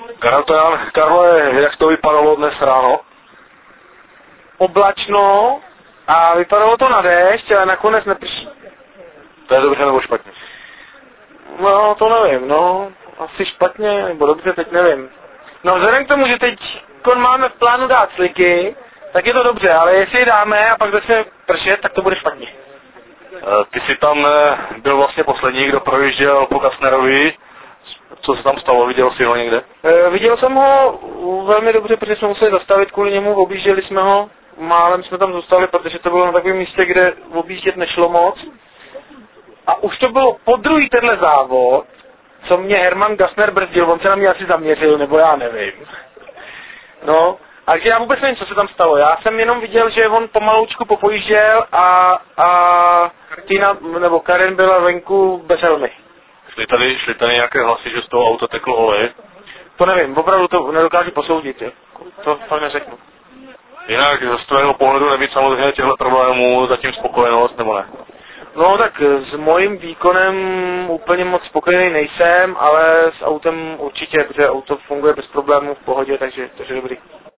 Karle, jak to vypadalo dnes ráno? Oblačno a vypadalo to na déšť, ale nakonec neprší. To je dobře nebo špatně? No, to nevím, no. Asi špatně, nebo dobře, teď nevím. No, vzhledem k tomu, že teď máme v plánu dát sliky, tak je to dobře, ale jestli je dáme a pak začne pršet, tak to bude špatně. Ty jsi tam byl vlastně poslední, kdo projížděl po Kastnerovi. Co se tam stalo? Viděl jsi ho někde? Viděl jsem ho velmi dobře, protože jsme museli zastavit kvůli němu, objížděli jsme ho. Málem jsme tam zůstali, protože to bylo na takovém místě, kde objíždět nešlo moc. A už to bylo po druhý tenhle závod, co mě Hermann Gassner brzdil, on se na mě asi zaměřil, nebo já nevím. No, ale já vůbec nevím, co se tam stalo. Já jsem jenom viděl, že on pomaloučku popojížděl a Tina, nebo Karen byla venku bez helmy. Šli tady nějaké hlasy, že z toho auta tekl olej? To nevím, opravdu to nedokážu posoudit. To fakt neřeknu. Jinak z tvého pohledu nebýt samozřejmě těchto problémů zatím spokojenost, nebo ne? No tak s mojím výkonem úplně moc spokojený nejsem, ale s autem určitě, protože auto funguje bez problémů v pohodě, takže dobrý.